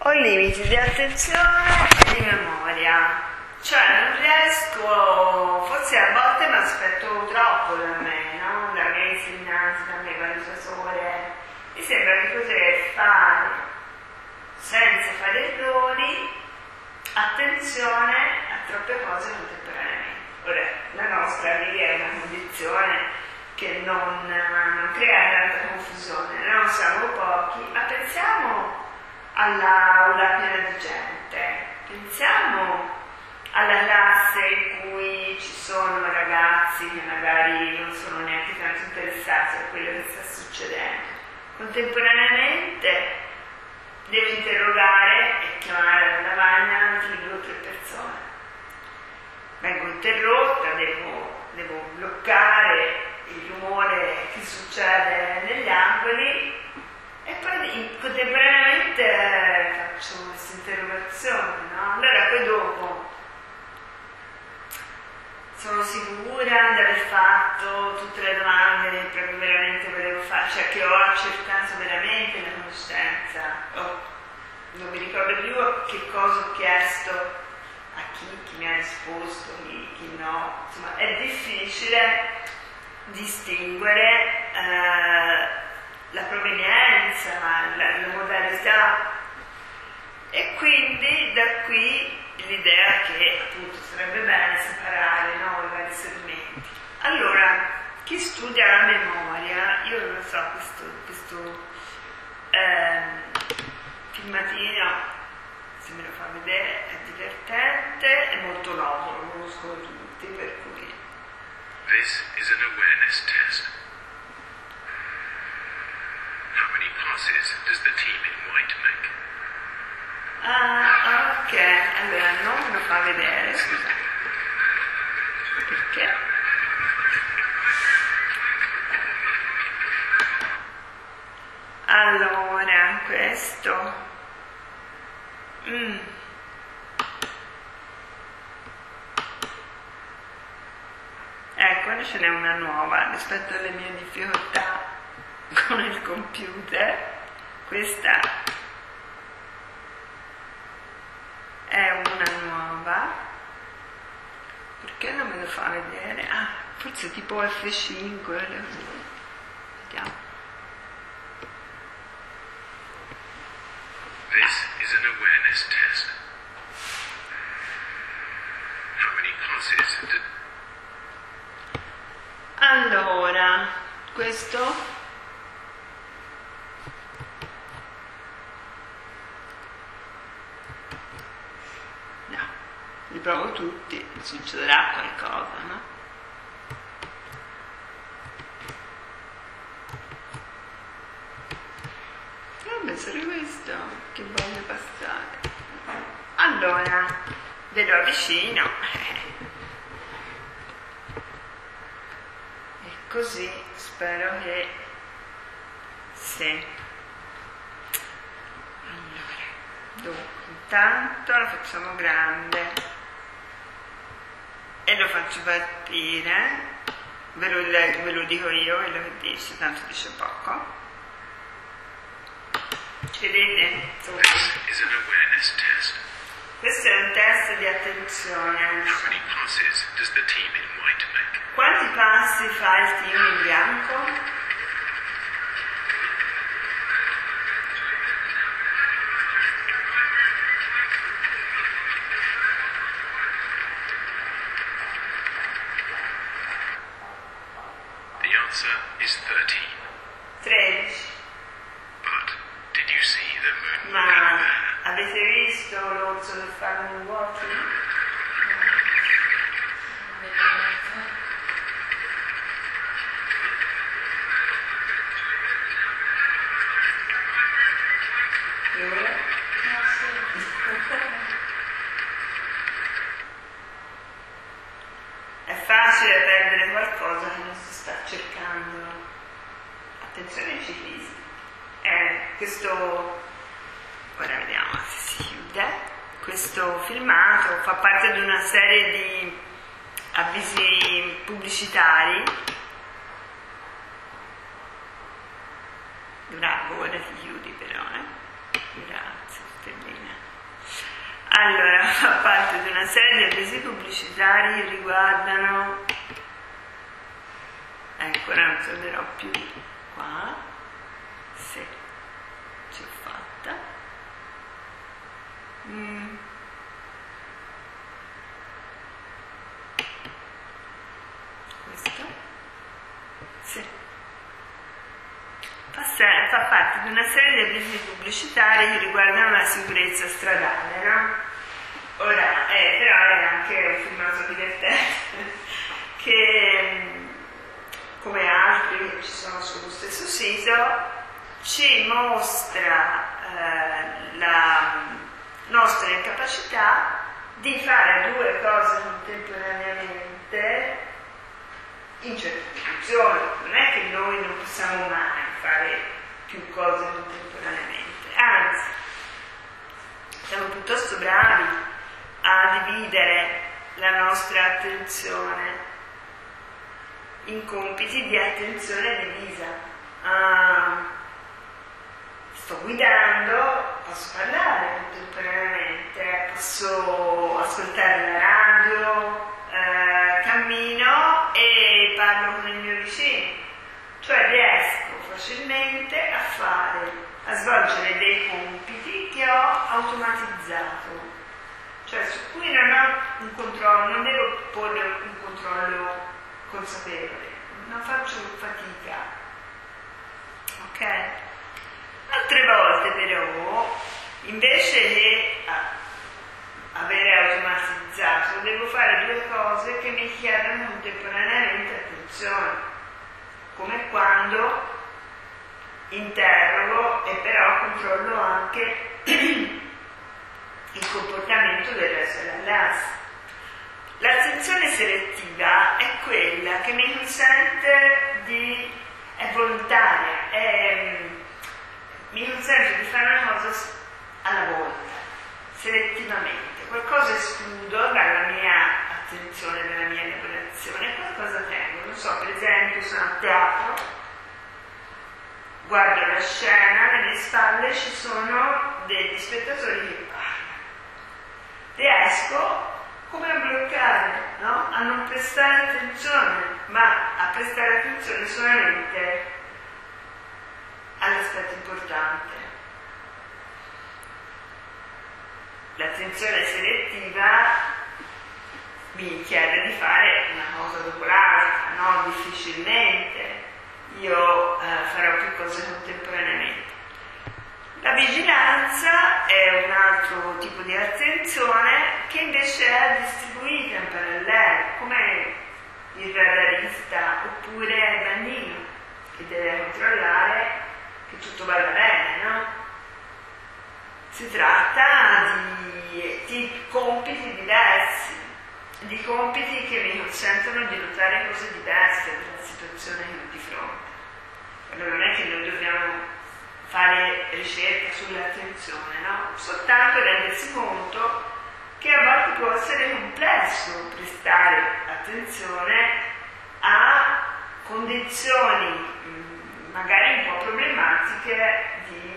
ho limiti di attenzione e di memoria, cioè non riesco, forse a volte mi aspetto troppo da me, no? Da miei insegnanti, da miei valutatori, mi sembra di poter fare, senza fare errori, attenzione a troppe cose contemporaneamente. Ora, la nostra lì è una condizione che non crea tanta confusione, non siamo pochi, ma pensiamo all'aula piena di gente, pensiamo alla classe in cui ci sono ragazzi che magari non sono neanche tanto interessati a quello che sta succedendo. Contemporaneamente devo interrogare e chiamare alla lavagna anche 2 o 3 persone. Vengo interrotta, devo bloccare il rumore che succede negli angoli e poi contemporaneamente faccio questa interrogazione, no? Allora poi dopo sono sicura di aver fatto tutte le domande che proprio veramente volevo fare, cioè che ho accertato veramente la conoscenza, non mi ricordo più che cosa ho chiesto a chi mi ha risposto, chi no, insomma è difficile distinguere la provenienza, la modalità, e quindi da qui l'idea che appunto sarebbe bene separare, no, i vari segmenti. Allora, chi studia la memoria, io non so, questo filmatino, se me lo fa vedere, è divertente, è molto noto, lo conoscono tutti, per cui... This is an awareness test. How many passes does the team in white make? Ah, ok, allora non me lo fa vedere, scusa. Perché? Allora, questo... Ecco, ce n'è una nuova rispetto alle mie difficoltà con il computer. Questa è una nuova. Perché non me lo fa vedere? Ah, forse tipo F5. Vediamo. This is an awareness test. How many passes did... Allora, questo no, li provo tutti, succederà qualcosa, no? Vabbè, solo questo che voglio passare. Allora, ve lo avvicino. Così spero che sì. Allora, dunque, intanto lo facciamo grande e lo faccio partire. Ve lo dico io quello che dice, tanto dice poco. Ci vedete? This is an awareness test. Questo è un test di attenzione. How many passes does the team in white make? Quanti passi fa il team in bianco? The answer is 13. 13. But did you see the moon? Ma avete visto l'orso che fa moonwalking? È facile perdere qualcosa che non si sta cercando. Attenzione ai ciclisti. Questo, ora vediamo se si chiude. Questo filmato fa parte di una serie di avvisi pubblicitari. Bravo, ora ti chiudi però, Grazie, sterminio. fa parte di una serie di avvisi pubblicitari che riguardano, ecco, ora non tornerò più qua, sì, ce l'ho fatta. Questo? Sì. Fa parte di una serie di avvisi pubblicitari che riguardano la sicurezza stradale, no? Ora, però è anche un filmato divertente che, come altri che ci sono sullo stesso sito, ci mostra la nostra incapacità di fare due cose contemporaneamente in certe situazioni. Non è che noi non possiamo mai fare più cose contemporaneamente, anzi, siamo piuttosto bravi a dividere la nostra attenzione in compiti di attenzione divisa. Sto guidando, posso parlare contemporaneamente, posso ascoltare la radio, cammino e parlo con il mio vicino, cioè riesco facilmente a svolgere dei compiti che ho automatizzato, cioè su cui non ho un controllo, non devo porre un controllo consapevole, non faccio fatica, ok? Altre volte però, invece che avere automatizzato, devo fare due cose che mi chiedono contemporaneamente attenzione, come quando interrogo e però controllo anche il comportamento del resto della classe. L'attenzione selettiva è quella che mi consente è volontaria, mi consente di fare una cosa alla volta, selettivamente. Qualcosa escludo dalla mia attenzione, dalla mia elaborazione, qualcosa tengo. Non so, per esempio, sono a teatro, guardo la scena, alle mie spalle ci sono degli spettatori che parlano. Riesco come a bloccare, no? A non prestare attenzione, ma a prestare attenzione solamente all'aspetto importante. L'attenzione selettiva mi chiede di fare una cosa dopo l'altra, no? Difficilmente io farò più cose contemporaneamente. La vigilanza è un altro tipo di attenzione che invece è distribuita in parallelo, come il radarista oppure il bagnino che deve controllare che tutto vada bene, no? Si tratta di compiti diversi, di compiti che mi consentono di notare cose diverse dalla situazione che ho di fronte. Allora non è che noi dobbiamo fare ricerca sull'attenzione, no? Soltanto rendersi conto che a volte può essere complesso prestare attenzione a condizioni magari un po' problematiche di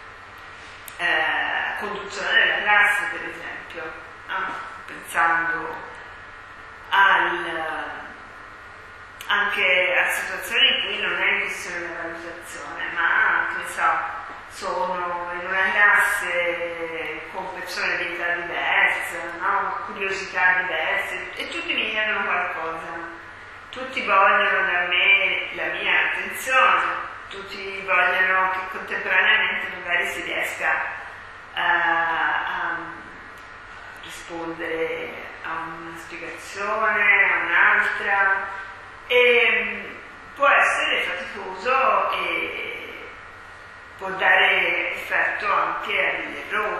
conduzione della classe, per esempio, pensando anche a situazioni in cui non è in questione la valutazione, ma, che ne so, sono in una classe con persone di età diverse, no? Curiosità diverse, e tutti mi chiedono qualcosa, tutti vogliono da me la mia attenzione, tutti vogliono che contemporaneamente magari si riesca a rispondere a una spiegazione, a un'altra, e può essere faticoso e può dare effetto anche agli errori.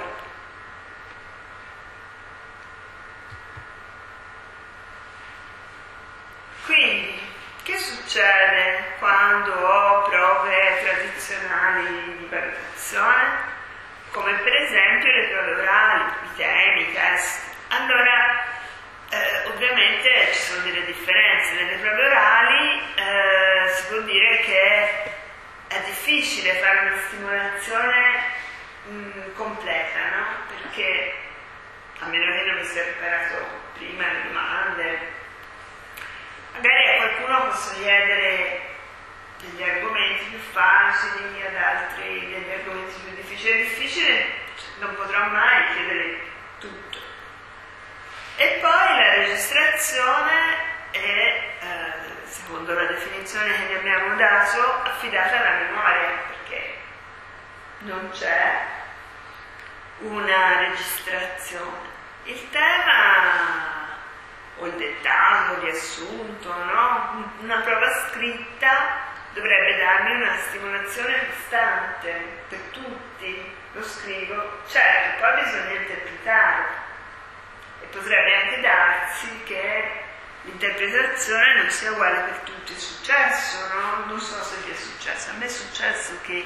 Quindi, che succede quando ho prove tradizionali di valutazione? Come per esempio le prove orali, i temi, i test. Allora, ovviamente ci sono delle differenze. Nelle prove orali si può dire che è difficile fare una stimolazione completa, no? Perché, a meno che non mi si è preparato prima le domande. Magari a qualcuno posso chiedere degli argomenti più facili, ad altri degli argomenti più difficili. È difficile, non potrò mai chiedere tutto. E poi la registrazione è, secondo la definizione che ne abbiamo dato, affidata alla memoria, perché non c'è una registrazione. Il tema o il dettaglio, il riassunto, no? Una prova scritta dovrebbe darmi una stimolazione costante per tutti. Lo scrivo, certo, poi bisogna interpretare e potrebbe anche darsi che l'interpretazione non sia uguale per tutti. È successo, no? Non so se vi è successo, a me è successo che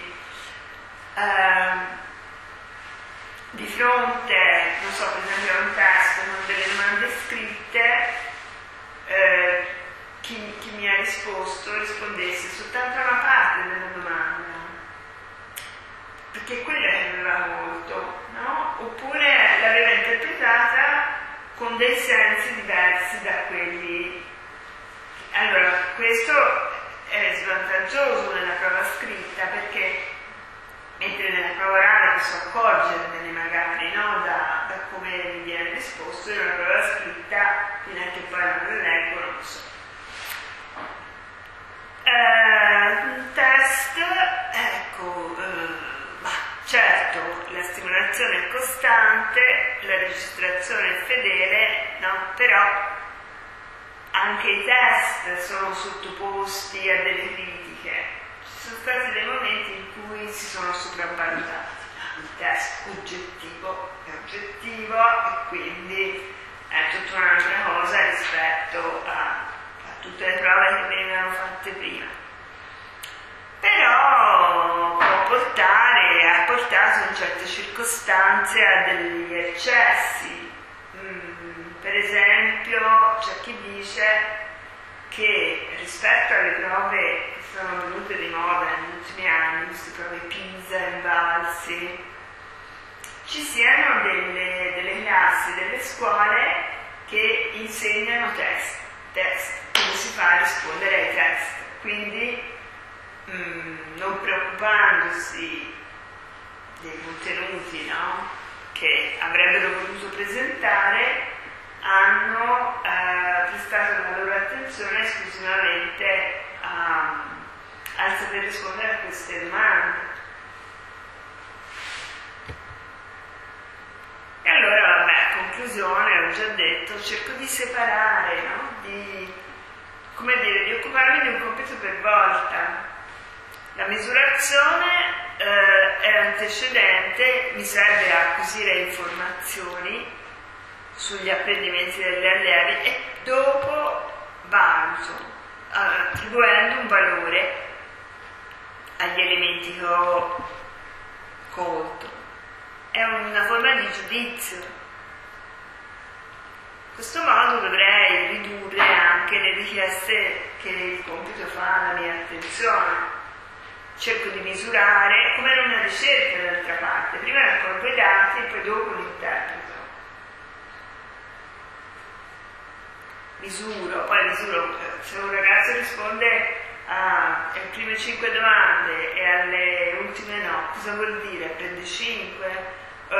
di fronte, non so, per esempio a un testo con delle domande scritte, chi mi ha risposto rispondesse soltanto a una parte della domanda, perché quella che aveva molto, no? Oppure l'aveva interpretata con dei sensi diversi da quelli. Allora, questo è svantaggioso nella prova scritta, perché mentre nella prova orale posso accorgermene magari, no? da come mi viene risposto, e nella prova scritta, fino a che poi non lo leggo, non lo so. Un test, ecco, ma certo, la stimolazione è costante, la registrazione è fedele, no? Però anche i test sono sottoposti a delle critiche. Ci sono stati dei momenti in cui si sono sopravvalutati. Il test oggettivo è oggettivo e quindi è tutta un'altra cosa rispetto a tutte le prove che venivano fatte prima. Però ha portato in certe circostanze a degli eccessi. Per esempio c'è chi dice che rispetto alle prove che sono venute di moda negli ultimi anni, queste prove PISA, Invalsi, ci siano delle classi, delle scuole che insegnano test, come si fa a rispondere ai test. Quindi non preoccupandosi dei contenuti, no? Che avrebbero voluto presentare, hanno prestato la loro attenzione esclusivamente al saper rispondere a queste domande. E allora, vabbè, a conclusione, ho già detto, cerco di separare, no? Di occuparmi di un compito per volta. La misurazione è antecedente, mi serve a acquisire informazioni sugli apprendimenti degli allievi e dopo valuto, attribuendo un valore agli elementi che ho colto. È una forma di giudizio. In questo modo dovrei ridurre anche le richieste che il compito fa alla mia attenzione. Cerco di misurare come in una ricerca dall'altra parte. Prima raccolgo i dati e poi dopo li interpreto. Misuro, se un ragazzo risponde alle prime 5 domande e alle ultime no, cosa vuol dire? Prende 5?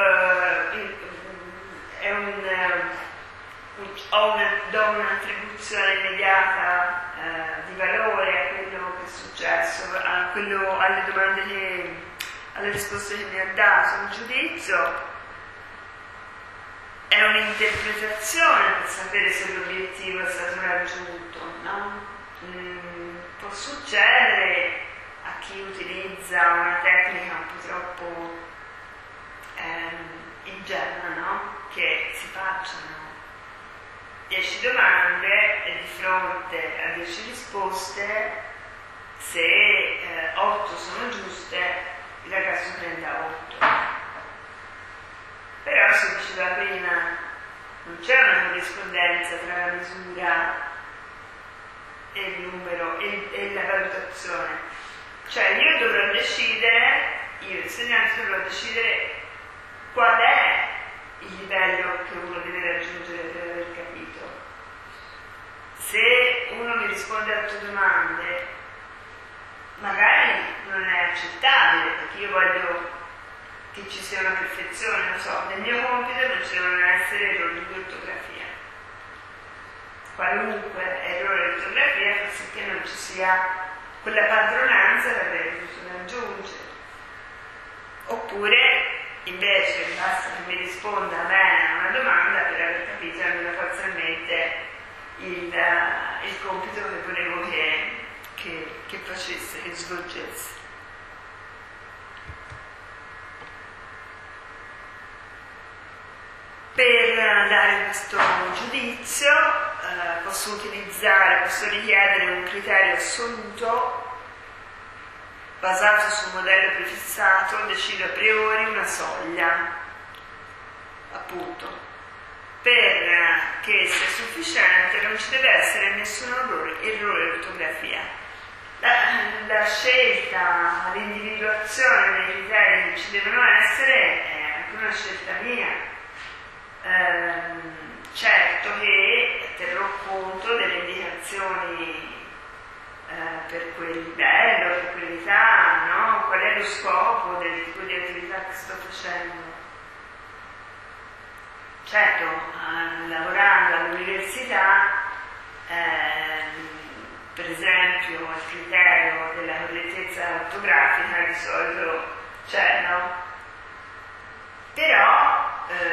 Do un'attribuzione immediata di valore a quello che è successo, alle domande alle risposte che mi ha dato. Un giudizio è un'interpretazione per sapere se l'obiettivo è stato raggiunto, no? Può succedere a chi utilizza una tecnica un po' troppo ingenua, no? Che si facciano 10 domande e di fronte a 10 risposte, se 8 sono giuste, il ragazzo prenda 8. Però, si diceva prima, non c'è una corrispondenza tra la misura e il numero e la valutazione. Cioè io dovrò decidere, io insegnante dovrò decidere qual è il livello che uno deve raggiungere io voglio che ci sia una perfezione, non so, nel mio compito non ci devono essere errori di ortografia. Qualunque errore di ortografia fa sì che non ci sia quella padronanza che avrei dovuto raggiungere. Oppure, invece, basta che mi risponda bene a una domanda per aver capito almeno parzialmente il compito che volevo che facesse, che svolgesse. Per dare questo giudizio posso richiedere un criterio assoluto basato su un modello prefissato, decido a priori una soglia, appunto. Per che sia sufficiente non ci deve essere nessun errore di ortografia. La scelta, l'individuazione dei criteri che ci devono essere è anche una scelta mia. Certo che terrò conto delle indicazioni per quel livello, per quell'età, no? Qual è lo scopo del tipo di attività che sto facendo. Certo, lavorando all'università, per esempio, il criterio della correttezza ortografica di solito c'è, no? Però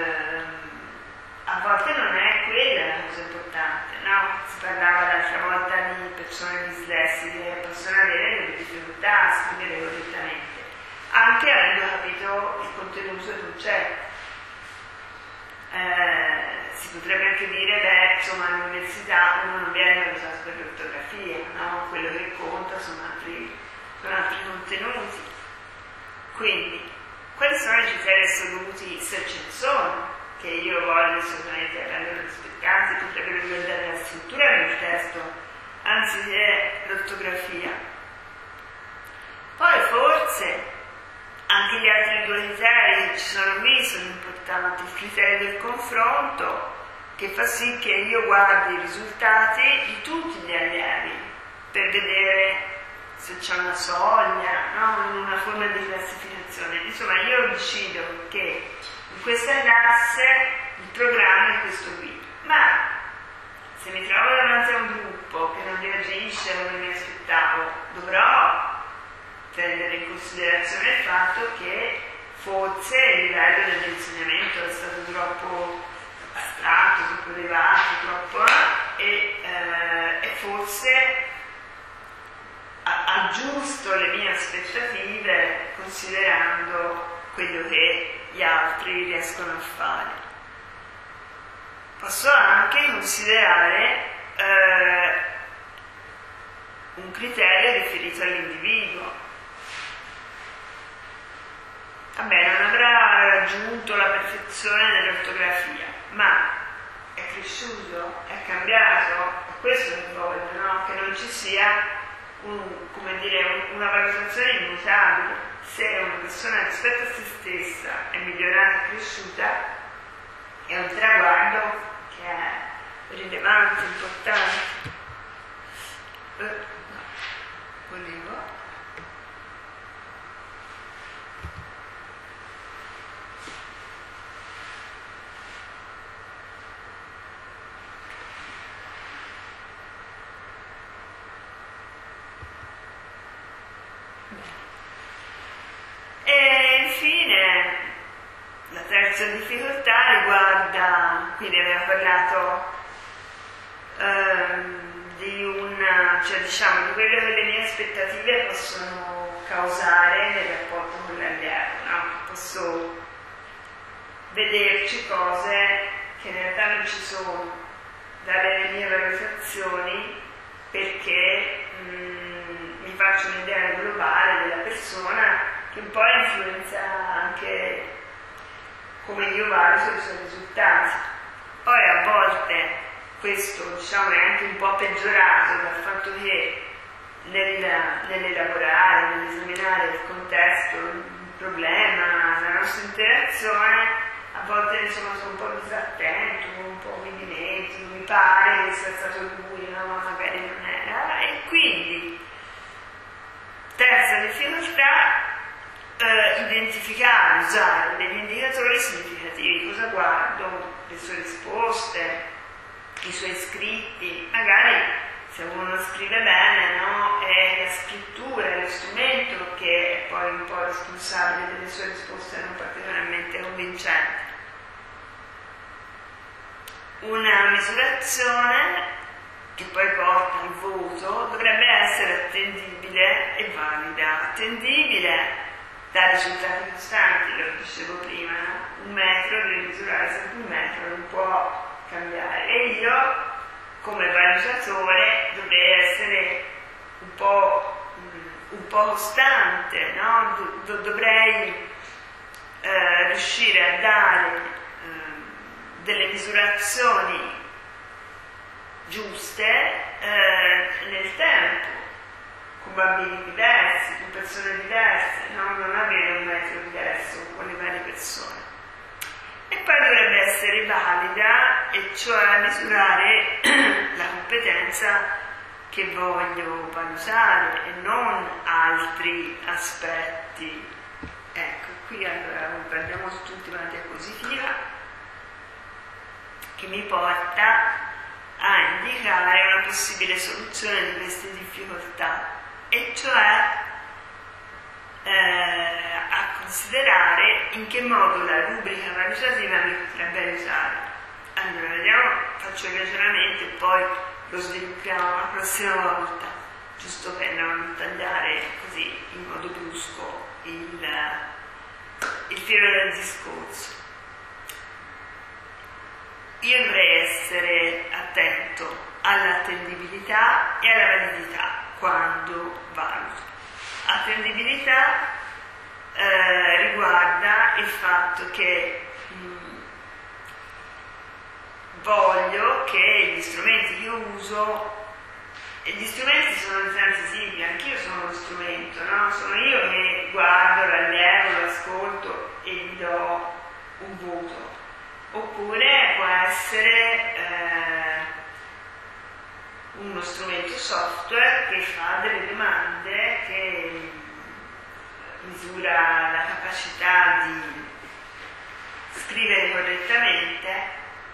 a volte non è quella la cosa importante, no? Si parlava l'altra volta di persone dislessiche che possono avere delle difficoltà a scrivere correttamente, anche avendo capito il contenuto del concetto. Si potrebbe anche dire, beh, insomma, all'università uno non viene valutato per l'ortografia, no? Quello che conta sono altri contenuti. Quindi, quali sono i criteri assoluti, se ce ne sono, che io voglio assolutamente vengano rispettati? Potrebbero riguardare la struttura del testo, anziché l'ortografia. Poi forse anche gli altri due criteri che ci sono qui sono importanti. Il criterio del confronto, che fa sì che io guardi i risultati di tutti gli allievi per vedere se c'è una soglia, no? In una forma di classificazione. Insomma, io decido che in questa classe il programma è questo qui, ma se mi trovo davanti a un gruppo che non reagisce come mi aspettavo, dovrò prendere in considerazione il fatto che forse il livello dell'insegnamento è stato troppo astratto, troppo elevato, troppo e forse aggiusto le mie aspettative considerando quello che gli altri riescono a fare. Posso anche considerare un criterio riferito all'individuo. Vabbè, non avrà raggiunto la perfezione dell'ortografia, ma è cresciuto, è cambiato, è questo che voglio, no? Che non ci sia una valutazione immutabile. Se una persona rispetto a se stessa è migliorata e cresciuta, è un traguardo che è rilevante, importante. Volevo. E infine la terza difficoltà riguarda, quindi aveva parlato di quello che le mie aspettative possono causare nel rapporto con l'allievo, no? Posso vederci cose che in realtà non ci sono, dare le mie valutazioni perché mi faccio un'idea globale della persona che un po' influenza anche come io valuto i suoi risultati. Poi a volte questo è anche un po' peggiorato dal fatto che nell'elaborare, nell'esaminare il contesto, il problema, la nostra interazione, a volte sono un po' disattento, un po' mi dimentico, mi pare che sia stato lui, no? Magari non era. E quindi, terza difficoltà, identificare, usare degli indicatori significativi. Cosa guardo? Le sue risposte, i suoi scritti, magari se uno scrive bene, no? È la scrittura, è lo strumento che è poi un po' responsabile delle sue risposte non particolarmente convincenti. Una misurazione che poi porta al voto dovrebbe essere attendibile e valida. Attendibile da risultati costanti, lo dicevo prima, no? Un metro deve misurare sempre un metro, non può cambiare. E io, come valutatore, dovrei essere un po' costante, no? Dovrei riuscire a dare delle misurazioni giuste nel tempo, con bambini diversi, con persone diverse, no? Non avere un metro diverso con le varie persone. E poi dovrebbe essere valida, e cioè misurare la competenza che voglio valutare e non altri aspetti. Ecco, qui allora prendiamo tutti una diapositiva che mi porta a indicare una possibile soluzione di queste difficoltà, e cioè a considerare in che modo la rubrica valutativa mi potrebbe aiutare. Allora, vediamo, faccio il ragionamento e poi lo sviluppiamo la prossima volta, giusto per non tagliare così in modo brusco il filo del discorso. Io dovrei essere attento all'attendibilità e alla validità quando valuto. Attendibilità riguarda il fatto che voglio che gli strumenti che io uso, e gli strumenti sono transitivi, anch'io sono uno strumento, no? Sono io che guardo, rallevo, l'ascolto e gli do un voto. Oppure può essere uno strumento software che fa delle domande, che misura la capacità di scrivere correttamente.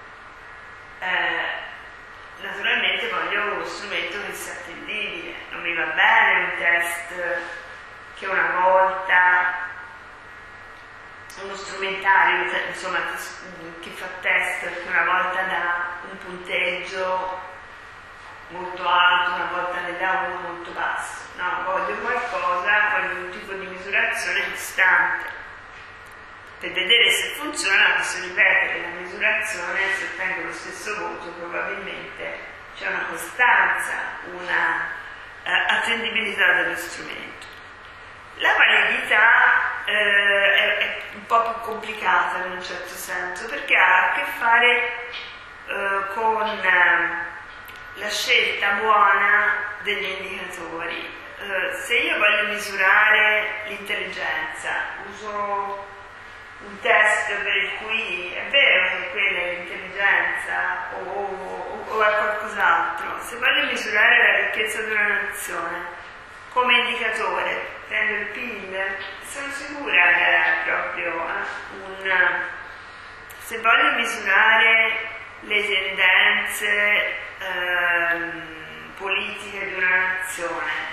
Naturalmente voglio uno strumento che sia attendibile. Non mi va bene un test che una volta, uno strumentario, insomma, che fa test che una volta dà un punteggio molto alto, una volta ne dà uno molto basso. No, voglio qualcosa, voglio un tipo di misurazione costante. Per vedere se funziona, posso ripetere la misurazione, se ottengo lo stesso voto, probabilmente c'è una costanza, una attendibilità dello strumento. La validità è un po' più complicata in un certo senso, perché ha a che fare con la scelta buona degli indicatori. Se io voglio misurare l'intelligenza, uso un test per cui è vero che quella è l'intelligenza o è qualcos'altro. Se voglio misurare la ricchezza di una nazione come indicatore, prendo il PIL, sono sicura che è proprio se voglio misurare le tendenze politiche di una nazione,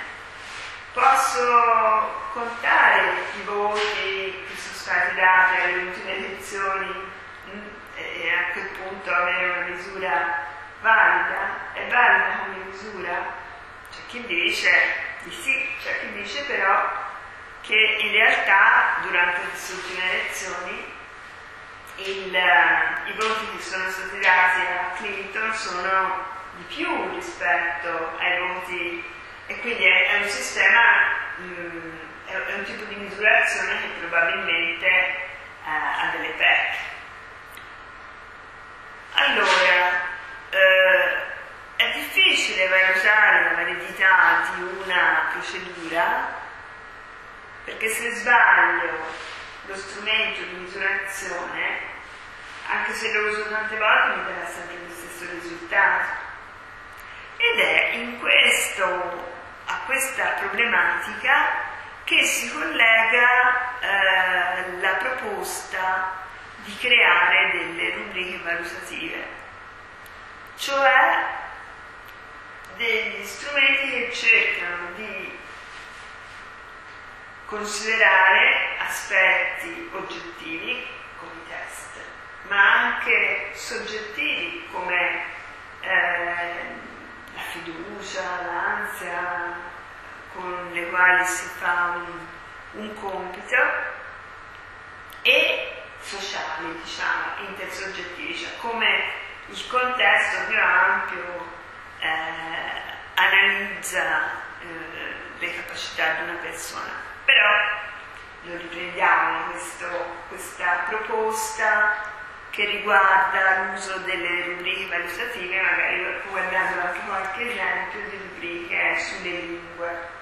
posso contare i voti che sono stati dati alle ultime elezioni e a quel punto avere una misura valida? È valida come misura? C'è chi dice di sì, c'è chi dice però che in realtà durante queste ultime elezioni i voti che sono stati dati a Clinton sono di più rispetto ai voti, e quindi è un sistema, è un tipo di misurazione che probabilmente ha delle pecche. Allora, è difficile valutare la validità di una procedura, perché se sbaglio lo strumento di misurazione, anche se lo uso tante volte, mi darà sempre lo stesso risultato. Ed è a questa problematica che si collega alla proposta di creare delle rubriche valutative, cioè degli strumenti che cercano di considerare aspetti oggettivi come i test, ma anche soggettivi come la fiducia, l'ansia con le quali si fa un compito, e sociali, diciamo, intersoggettivi, cioè come il contesto più ampio analizza le capacità di una persona. Però lo riprendiamo questa proposta che riguarda l'uso delle rubriche valutative, magari guardando anche qualche esempio di rubriche sulle lingue.